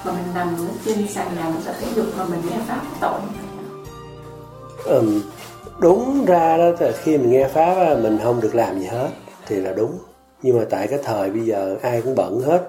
mà mình nằm trên sàn nhà mình tập thể dục mà mình nghe pháp tội. Đúng ra đó là khi mình nghe pháp á, mình không được làm gì hết thì là đúng. Nhưng mà tại cái thời bây giờ ai cũng bận hết,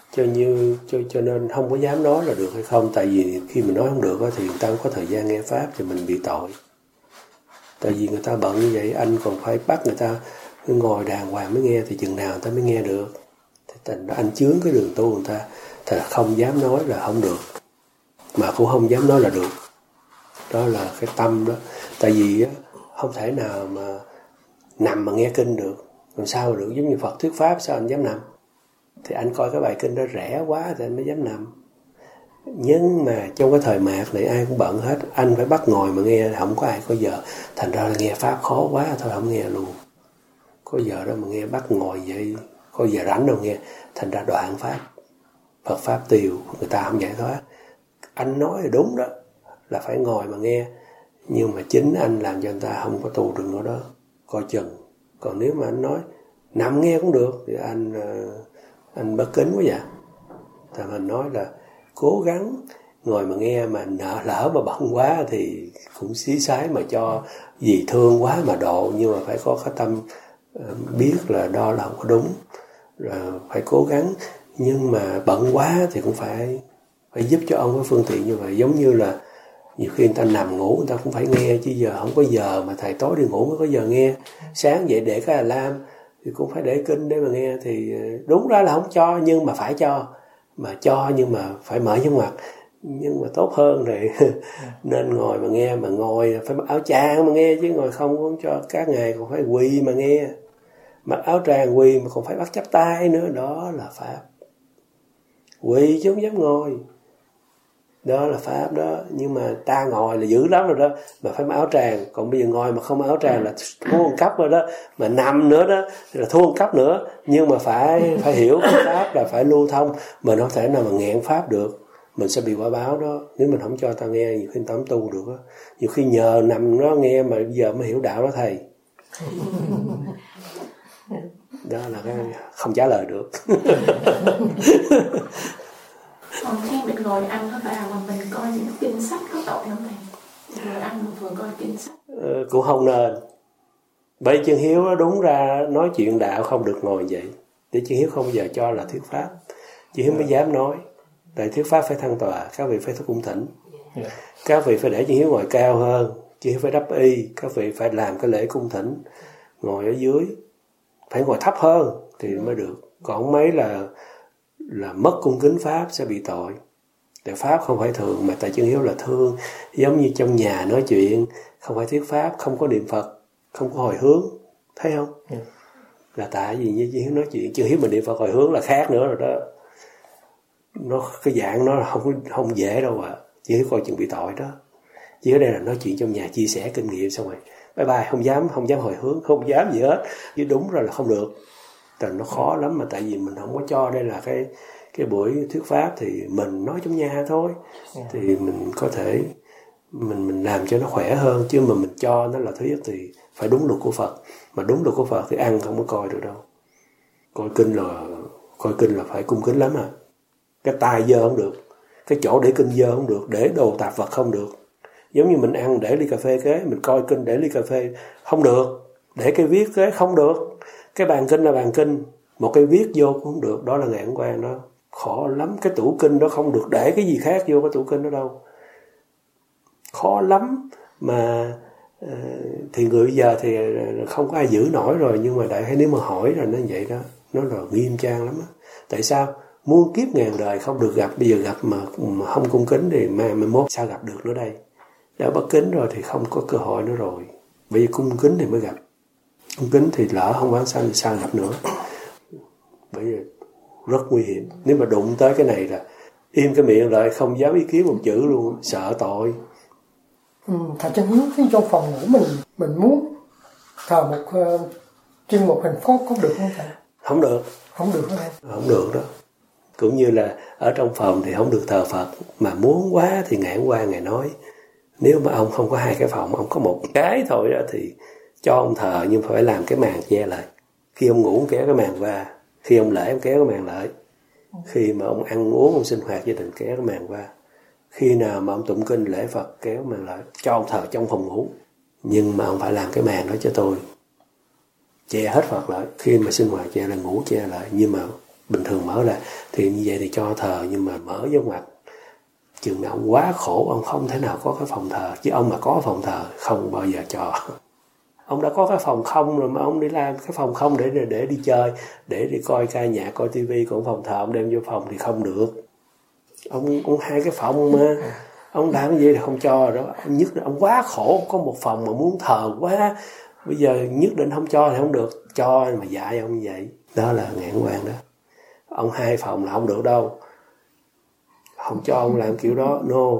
cho nên không có dám nói là được hay không. Tại vì khi mình nói không được á, thì người ta không có thời gian nghe pháp thì mình bị tội. Tại vì người ta bận như vậy, anh còn phải bắt người ta ngồi đàng hoàng mới nghe, thì chừng nào người ta mới nghe được. Thì thành ra anh chướng cái đường tu người ta, thì không dám nói là không được, mà cũng không dám nói là được. Đó là cái tâm đó. Tại vì không thể nào mà nằm mà nghe kinh được. Làm sao mà được? Giống như Phật thuyết pháp, sao anh dám nằm? Thì anh coi cái bài kinh đó rẻ quá thì anh mới dám nằm. Nhưng mà trong cái thời mạt này ai cũng bận hết, anh phải bắt ngồi mà nghe, không có ai có giờ. Thành ra là nghe pháp khó quá thôi không nghe luôn. Có giờ đó mà nghe bắt ngồi vậy, có giờ rảnh đâu nghe. Thành ra đoạn pháp, Phật pháp tiêu, người ta không giải thoát. Anh nói là đúng đó, là phải ngồi mà nghe. Nhưng mà chính anh làm cho người ta không có tu được nữa đó, coi chừng. Còn nếu mà anh nói nằm nghe cũng được thì anh bất kính quá vậy. Thì mình nói là cố gắng ngồi mà nghe, mà lỡ mà bận quá thì cũng xí xái mà cho vì thương quá mà độ. Nhưng mà phải có cái tâm biết là đó là không có đúng, rồi phải cố gắng. Nhưng mà bận quá thì cũng phải giúp cho ông có phương tiện như vậy. Giống như là nhiều khi người ta nằm ngủ người ta cũng phải nghe, chứ giờ không có giờ mà thầy tối đi ngủ mới có giờ nghe. Sáng dậy để cái alarm thì cũng phải để kinh để mà nghe. Thì đúng ra là không cho, nhưng mà phải cho. Mà cho nhưng mà phải mở những mặt. Nhưng mà tốt hơn thì nên ngồi mà nghe. Mà ngồi phải mặc áo tràng mà nghe, chứ ngồi không cho. Các ngày còn phải quỳ mà nghe. Mặc áo tràng quỳ mà còn phải bắt chắp tay nữa. Đó là pháp. Quỳ chứ không dám ngồi. Đó là pháp đó. Nhưng mà ta ngồi là dữ lắm rồi đó, mà phải mặc áo tràng. Còn bây giờ ngồi mà không mặc áo tràng là thua một cấp rồi đó. Mà nằm nữa đó là thua một cấp nữa. Nhưng mà phải hiểu cái pháp là phải lưu thông. Mình không thể nào mà nghẹn pháp được, mình sẽ bị quả báo đó. Nếu mình không cho ta nghe, nhiều khi ta không tu được đó. Nhiều khi nhờ nằm nó nghe mà bây giờ mới hiểu đạo đó thầy. Đó là cái không trả lời được. Còn khi mình ngồi ăn ở bà mà mình coi những kinh sách có tội không thầy? Vừa ăn mà vừa coi kinh sách. Cũng không nên. Bởi chân hiếu nó đúng ra nói chuyện đạo không được ngồi vậy. Để chân hiếu không bao giờ cho là thuyết pháp. Chân hiếu mới dám nói. Tại thuyết pháp phải thăng tòa, các vị phải cung thỉnh. Các vị phải để chân hiếu ngồi cao hơn. Chân hiếu phải đắp y. Các vị phải làm cái lễ cung thỉnh. Ngồi ở dưới. Phải ngồi thấp hơn thì mới được. Còn mấy là mất cung kính pháp sẽ bị tội. Tại pháp không phải thường, mà tại chân hiếu là thương. Giống như trong nhà nói chuyện, không phải thuyết pháp, không có niệm Phật, không có hồi hướng. Thấy không? Là tại vì như chân hiếu nói chuyện, chân hiếu mình niệm Phật hồi hướng là khác nữa rồi đó. Nó cái dạng nó là không dễ đâu ạ. Chân hiếu coi chừng bị tội đó. Chứ ở đây là nói chuyện trong nhà, chia sẻ kinh nghiệm xong rồi bye bye, không dám hồi hướng, không dám gì hết. Chứ đúng rồi là không được. Tại nó khó lắm, mà tại vì mình không có cho đây là cái buổi thuyết pháp, thì mình nói trong nhà thôi. Thì mình có thể mình làm cho nó khỏe hơn. Chứ mà mình cho nó là thuyết thì phải đúng luật của Phật. Mà đúng luật của Phật thì ăn không có coi được đâu. Coi kinh là phải cung kính lắm à. Cái tai dơ không được, cái chỗ để kinh dơ không được, để đồ tạp vật không được. Giống như mình ăn để ly cà phê kế, mình coi kinh để ly cà phê không được, để cái viết kế không được. Cái bàn kinh là bàn kinh, một cái viết vô cũng không được. Đó là ngạn quan đó. Khó lắm. Cái tủ kinh đó không được để cái gì khác vô cái tủ kinh đó đâu. Khó lắm. Mà thì người bây giờ thì không có ai giữ nổi rồi. Nhưng mà đại khái nếu mà hỏi là nó vậy đó. Nó là nghiêm trang lắm đó. Tại sao? Muôn kiếp ngàn đời không được gặp. Bây giờ gặp mà không cung kính thì mai mốt sao gặp được nữa đây. Đã bất kính rồi thì không có cơ hội nữa rồi. Bây giờ cung kính thì mới gặp. Cung kính thì lỡ không bán sanh thì sao gặp nữa. Bởi vì rất nguy hiểm. Nếu mà đụng tới cái này là im cái miệng lại, không dám ý kiến một chữ luôn, sợ tội. Thầy chân hiếu, khi trong phòng ngủ mình muốn thờ một trưng một hình phốt có được không thầy? Không được. Không được hả? Không được đó. Cũng như là ở trong phòng thì không được thờ Phật. Mà muốn quá thì ngạn qua Ngài nói, nếu mà ông không có 2 cái phòng, ông có 1 cái thôi đó, thì cho ông thờ, nhưng phải làm cái màn che lại. Khi ông ngủ ông kéo cái màn qua, khi ông lễ ông kéo cái màn lại. Khi mà ông ăn uống, ông sinh hoạt gia đình kéo cái màn qua. Khi nào mà ông tụng kinh lễ Phật kéo màn lại cho ông thờ trong phòng ngủ. Nhưng mà ông phải làm cái màn đó cho tôi, che hết Phật lại. Khi mà sinh hoạt che là ngủ che lại. Nhưng mà bình thường mở ra thì như vậy thì cho thờ, nhưng mà mở vô ngoặt. Chừng nào ông quá khổ, ông không thể nào có cái phòng thờ. Chứ ông mà có phòng thờ không bao giờ cho. Ông đã có cái phòng không rồi mà ông đi làm cái phòng không để đi chơi, để đi coi ca nhạc, coi tivi. Còn phòng thờ ông đem vô phòng thì không được. Ông hai cái phòng mà ông làm gì thì không cho đó. Nhất là ông quá khổ, có một phòng mà muốn thờ quá, bây giờ nhất định không cho thì không được. Cho mà dạy ông như vậy, đó là ngạn quan đó. Ông hai phòng là không được đâu, không cho ông làm kiểu đó. No.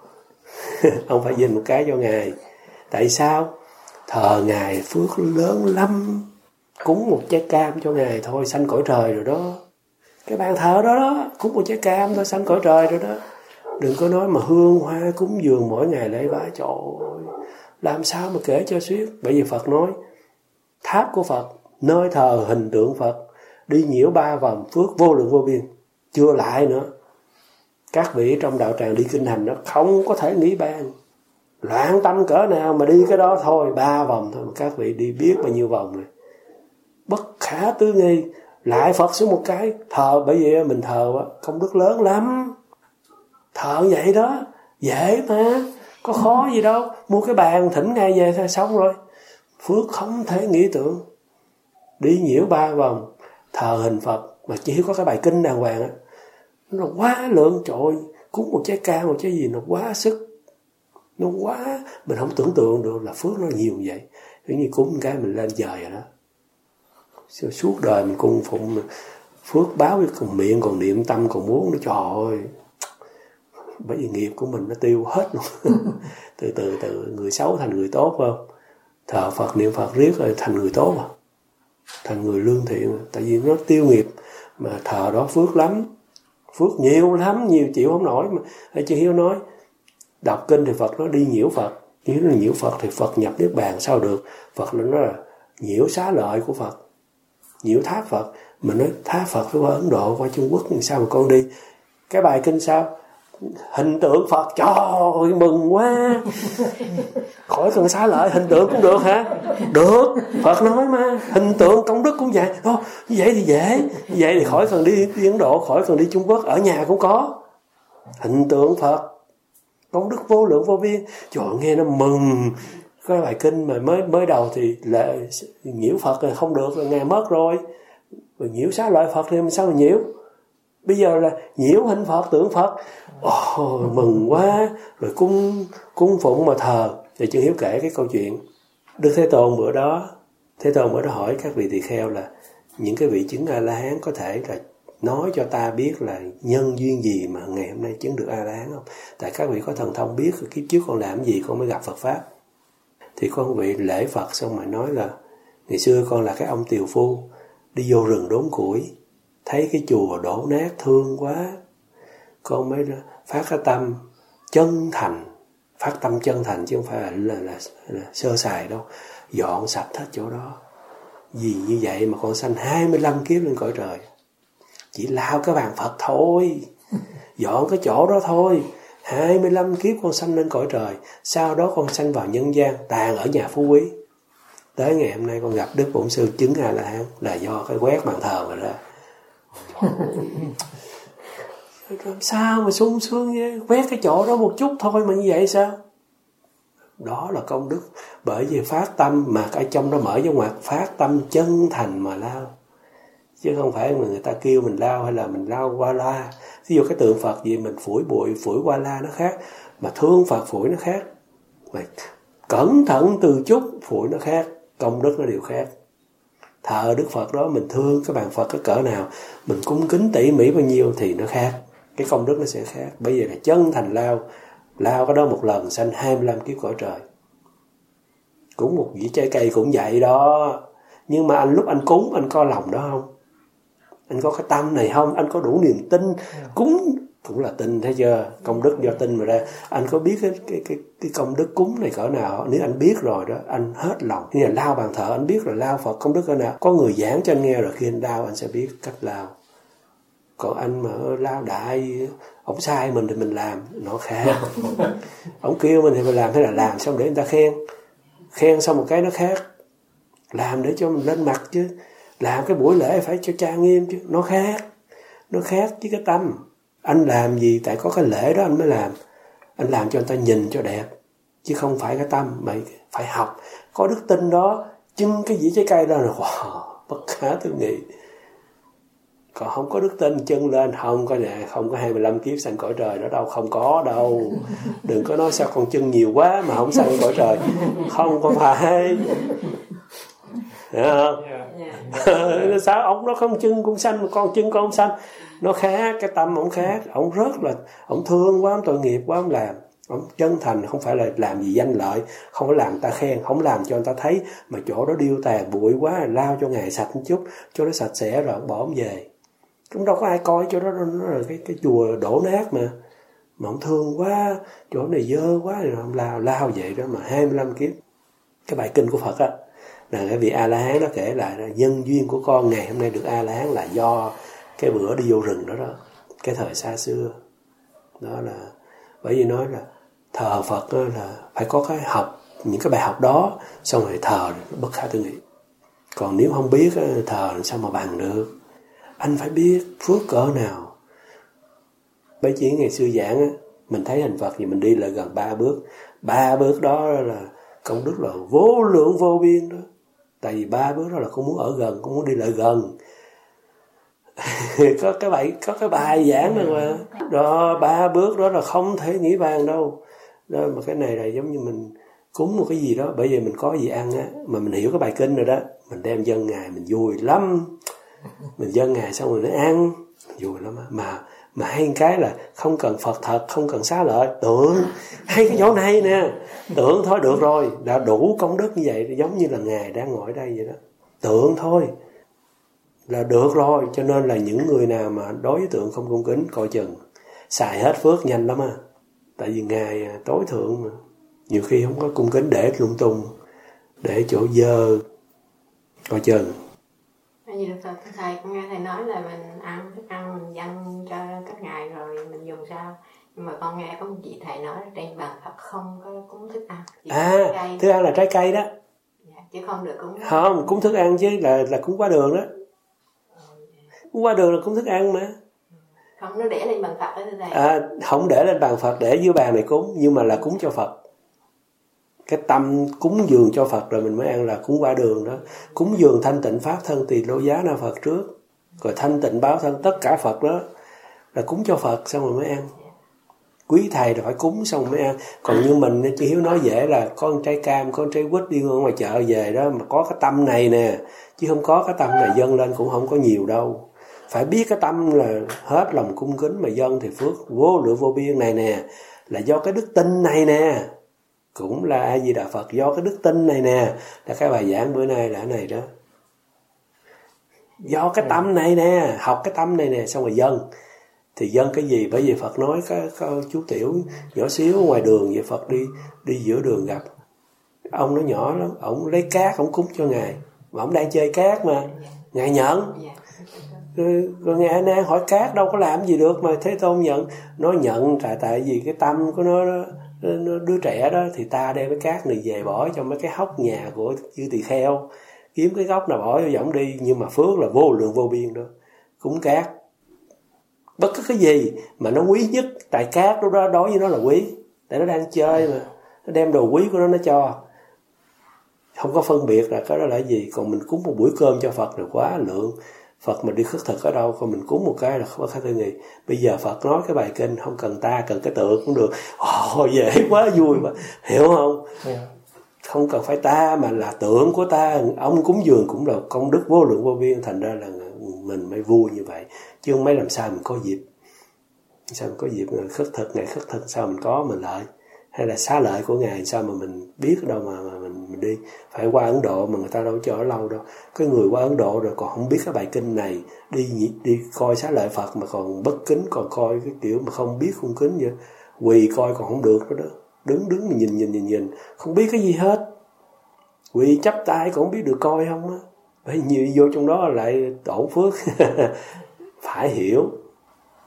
Ông phải dành một cái cho Ngài. Tại sao? Thờ Ngài phước lớn lắm. Cúng một trái cam cho Ngài thôi sanh cõi trời rồi đó. Cái bàn thờ đó cúng một trái cam thôi sanh cõi trời rồi đó. Đừng có nói mà hương hoa cúng dường mỗi ngày lễ bái. Trời ơi, làm sao mà kể cho xiết. Bởi vì Phật nói tháp của Phật, nơi thờ hình tượng Phật, đi nhiễu 3 vòng phước vô lượng vô biên. Chưa lại nữa, các vị trong đạo tràng đi kinh hành nó không có thể nghĩ bàn. Loạn tâm cỡ nào mà đi cái đó thôi, 3 vòng thôi mà các vị đi biết bao nhiêu vòng này. Bất khả tư nghị. Lại Phật xuống một cái thờ. Bởi vì mình thờ công đức lớn lắm. Thờ vậy đó dễ mà, có khó gì đâu. Mua cái bàn thỉnh Ngài về thôi xong rồi. Phước không thể nghĩ tưởng. Đi nhiễu 3 vòng thờ hình Phật mà chỉ có cái bài kinh đàng hoàng á, nó quá lượng. Trời ơi, cúng một trái cam một trái gì nó quá sức, nó quá, mình không tưởng tượng được là phước nó nhiều như vậy. Giống như cúng cái mình lên trời rồi đó. Suốt đời mình cung phụng, phước báo còn miệng còn niệm tâm còn muốn nó. Trời ơi, bởi vì nghiệp của mình nó tiêu hết luôn. từ người xấu thành người tốt, phải không? Thờ Phật niệm Phật riết rồi thành người tốt à, thành người lương thiện. Tại vì nó tiêu nghiệp. Mà thờ đó phước lắm, phước nhiều lắm, nhiều chịu không nổi. Mà Chư Hiếu nói đọc kinh thì Phật nó đi nhiễu Phật. Nếu nó nhiễu Phật thì Phật nhập niết bàn sao được. Phật nó nói là nhiễu xá lợi của Phật, nhiễu tháp Phật. Mình nói tháp Phật phải qua Ấn Độ, qua Trung Quốc, sao mà con đi. Cái bài kinh sao hình tượng Phật, trời ơi mừng quá. Khỏi cần xá lợi, hình tượng cũng được hả? Được, Phật nói mà, hình tượng công đức cũng vậy. Như vậy thì dễ, như vậy thì khỏi cần đi Ấn Độ, khỏi cần đi Trung Quốc, ở nhà cũng có hình tượng Phật, công đức vô lượng vô biên. Trời, nghe nó mừng. Cái bài kinh mà mới đầu thì là nhiễu Phật là không được, là Ngài mất rồi nhiễu xá lợi Phật thì sao mà nhiễu. Bây giờ là nhiễu hình Phật, tượng Phật. Mừng quá. Rồi cung phụng mà thờ. Thì Chư Hiếu kể cái câu chuyện Đức Thế Tôn bữa đó hỏi các vị tỳ kheo là những cái vị chứng A-la-hán có thể là nói cho ta biết là nhân duyên gì mà ngày hôm nay chứng được A-la-hán không? Tại các vị có thần thông biết kiếp trước con làm gì con mới gặp Phật Pháp. Thì con vị lễ Phật xong mà nói là ngày xưa con là cái ông tiều phu đi vô rừng đốn củi, thấy cái chùa đổ nát thương quá, con mới phát cái tâm chân thành, phát tâm chân thành chứ không phải là sơ sài đâu, dọn sạch hết chỗ đó. Vì như vậy mà con sanh 25 kiếp lên cõi trời, chỉ lao cái bàn Phật thôi, dọn cái chỗ đó thôi. 25 kiếp con sanh lên cõi trời, sau đó con sanh vào nhân gian, tàn ở nhà phú quý. Tới ngày hôm nay con gặp Đức Bổn Sư chứng A-la-hán là do cái quét bàn thờ mà ra. Làm sao mà sung sướng vậy? Quét cái chỗ đó một chút thôi mà như vậy sao? Đó là công đức. Bởi vì phát tâm mà ở trong đó mở ra ngoặt, phát tâm chân thành mà lao. Chứ không phải mà người ta kêu mình lao hay là mình lao qua la. Ví dụ cái tượng Phật gì mình phủi bụi, phủi qua la nó khác. Mà thương Phật phủi nó khác. Mà cẩn thận từ chút phủi nó khác. Công đức nó đều khác. Thờ Đức Phật đó mình thương cái bàn Phật cái cỡ nào, mình cung kính tỉ mỉ bao nhiêu thì nó khác. Cái công đức nó sẽ khác. Bởi vì là chân thành lao cái đó một lần sanh 25 kiếp cõi trời. Cúng một dĩa trái cây cũng vậy đó. Nhưng mà lúc anh cúng anh có lòng đó không? Anh có cái tâm này không? Anh có đủ niềm tin? Cúng cũng là tin, thấy chưa? Công đức do tin mà ra. Anh có biết cái công đức cúng này cỡ nào? Nếu anh biết rồi đó, anh hết lòng. Như là lao bàn thờ, anh biết rồi lao Phật công đức cỡ nào. Có người giảng cho anh nghe rồi khi anh lao anh sẽ biết cách lao. Còn anh mà lao đại, ổng sai mình thì mình làm, nó khác. Ổng kêu mình thì mình làm, thế là làm xong để người ta khen. Khen xong một cái nó khác. Làm để cho mình lên mặt chứ. Làm cái buổi lễ phải cho trang nghiêm chứ. Nó khác. Nó khác với cái tâm. Anh làm gì tại có cái lễ đó anh mới làm. Anh làm cho người ta nhìn cho đẹp. Chứ không phải cái tâm. Mày phải học. Có đức tin đó. Chưng cái dĩa trái cây đó là wow, bất khả tư nghị. Còn không có đức tin chân lên không có nè, không có 25 kiếp sanh cõi trời đó đâu, không có đâu. Đừng có nói sao con chân nhiều quá mà không sanh cõi trời. Không có phải. Hiểu không? Sao ông nó không chân cũng sanh mà con chân con không sanh? Nó khác, cái tâm ông khác. Ông rất là, ông thương quá, ông tội nghiệp quá, ông làm. Ông chân thành, không phải là làm gì danh lợi, không phải làm người ta khen, không làm cho người ta thấy mà chỗ đó điêu tàn bụi quá, lao cho Ngài sạch một chút, cho nó sạch sẽ rồi ông bỏ ông về. Cũng đâu có ai coi chỗ đó, nó là cái chùa đổ nát mà ông thương quá, chỗ này dơ quá rồi ông lao vậy đó mà 25 kiếp. Cái bài kinh của Phật á, là cái vị A La Hán đó kể lại là nhân duyên của con ngày hôm nay được A La Hán là do cái bữa đi vô rừng đó, cái thời xa xưa đó. Là bởi vì nói là thờ Phật đó là phải có cái học những cái bài học đó, xong rồi thờ bất khả tư nghị. Còn nếu không biết thờ làm sao mà bằng được. Anh phải biết phước cỡ nào. Bấy chỉ ngày xưa giảng á, mình thấy hình Phật thì mình đi là gần 3 bước. 3 bước đó là công đức là vô lượng vô biên đó. Tại vì 3 bước đó là con muốn ở gần, con muốn đi lại gần. có cái bài giảng rồi mà. Đó, 3 bước đó là không thể nghĩ bàn đâu. Đó, mà cái này là giống như mình cúng một cái gì đó, bởi vì mình có gì ăn á, mà mình hiểu cái bài kinh rồi đó, mình đem dâng Ngài mình vui lắm. Mình dâng Ngài xong rồi nó ăn, vui lắm á. Mà hay cái là không cần Phật thật, không cần xá lợi, tưởng hay cái chỗ này nè, tưởng thôi được rồi, đã đủ công đức như vậy, giống như là Ngài đang ngồi ở đây vậy đó. Tưởng thôi là được rồi. Cho nên là những người nào mà đối với tượng không cung kính, coi chừng xài hết phước nhanh lắm á. Tại vì Ngài tối thượng mà, nhiều khi không có cung kính để lung tung, để chỗ dơ, coi chừng. Như là thầy con nghe thầy nói là mình ăn thức ăn mình dâng cho các ngài rồi mình dùng sao, nhưng mà con nghe có một chị thầy nói là trên bàn Phật không có cúng thức ăn. Thức ăn là trái cây đó. Dạ, chứ không được cúng. Không, cúng thức ăn chứ là cúng qua đường đó. Cúng qua đường là cúng thức ăn mà. Không, nó để lên bàn Phật đó thầy. Không để lên bàn Phật, để dưới bàn này cúng, nhưng mà là cúng cho Phật. Cái tâm cúng dường cho Phật rồi mình mới ăn là cúng qua đường đó. Cúng dường thanh tịnh pháp thân tỳ lô giá na Phật trước, rồi thanh tịnh báo thân tất cả Phật đó là cúng cho Phật xong rồi mới ăn. Quý thầy là phải cúng xong rồi mới ăn. Còn như mình chỉ hiếu nói dễ là có con trái cam, có con trái quýt đi ngoài chợ về đó, mà có cái tâm này nè, chứ không có cái tâm này dâng lên cũng không có nhiều đâu. Phải biết cái tâm là hết lòng cung kính mà dâng thì phước vô lượng vô biên này nè, là do cái đức tin này nè. Cũng là A Di Đà Phật, do cái đức tin này nè, là cái bài giảng bữa nay là cái này đó. Do cái tâm này nè, học cái tâm này nè, xong rồi dâng. Thì dâng cái gì? Bởi vì Phật nói cái chú tiểu nhỏ xíu ngoài đường vậy, Phật đi giữa đường gặp ông nó nhỏ lắm, ông lấy cát ông cúng cho Ngài, mà ông đang chơi cát mà Ngài nhận. Rồi Ngài đang hỏi cát đâu có làm gì được mà Thế Tôn nhận. Nó nhận tại vì cái tâm của nó đứa trẻ đó, thì ta đem cái cát này về bỏ trong mấy cái hốc nhà của chư tỳ kheo, kiếm cái góc nào bỏ cho võng đi. Nhưng mà phước là vô lượng vô biên đó. Cúng cát bất cứ cái gì mà nó quý nhất, tại cát đó đối với nó là quý, tại nó đang chơi mà, nó đem đồ quý của nó cho, không có phân biệt là cái đó là gì. Còn mình cúng một buổi cơm cho Phật là quá lượng. Phật mình đi khất thực ở đâu, còn mình cúng một cái là không có khả tư nghị. Bây giờ Phật nói cái bài kinh không cần ta, cần cái tượng cũng được. Dễ quá, vui mà, hiểu không? Không cần phải ta mà là tượng của ta. Ông cúng dường cũng là công đức vô lượng vô biên. Thành ra là mình mới vui như vậy, chứ không mấy làm sao mình có dịp. Sao mình có dịp khất thực, ngày khất thực sao mình có mình lợi, hay là xá lợi của Ngài sao mà mình biết đâu mà mình đi. Phải qua Ấn Độ mà người ta đâu cho ở lâu đâu. Cái người qua Ấn Độ rồi còn không biết cái bài kinh này, đi coi xá lợi Phật mà còn bất kính, còn coi cái kiểu mà không biết cung kính vậy, quỳ coi còn không được đó. Đứng mình nhìn không biết cái gì hết, quỳ chắp tay còn không biết được coi không á. Bởi nhiều vô trong đó lại tổn phước. Phải hiểu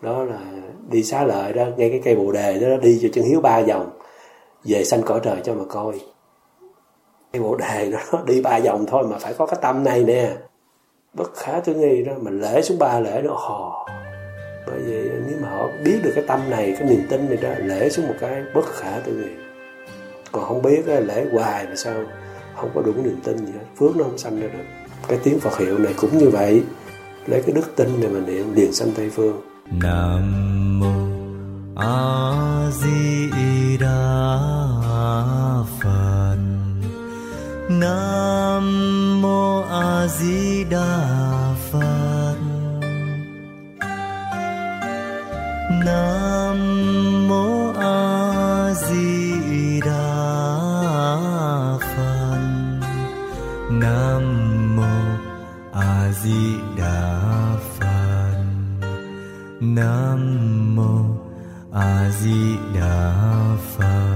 Đó là đi xá lợi đó, ngay cái cây bồ đề đó, đi cho chân hiếu 3 vòng, về sanh cõi trời cho mà coi. Cây bồ đề đó đi 3 vòng thôi mà phải có cái tâm này nè, bất khả tư nghị đó, mình lễ xuống 3 lễ đó hò. Bởi vì nếu mà họ biết được cái tâm này, cái niềm tin này đó, lễ xuống một cái bất khả tư nghị. Còn không biết lễ hoài là sao, không có đủ niềm tin gì hết, phước nó không sanh ra được. Cái tiếng Phật hiệu này cũng như vậy, lấy cái đức tin này mà niệm liền sanh Tây Phương. Nam mô A Di Đà Phật. Nam mô A Di Đà Phật. Nam mô A Di Đà Phật. Nam mô A Di Đà Phật. Nam mô A Di Đà Phật.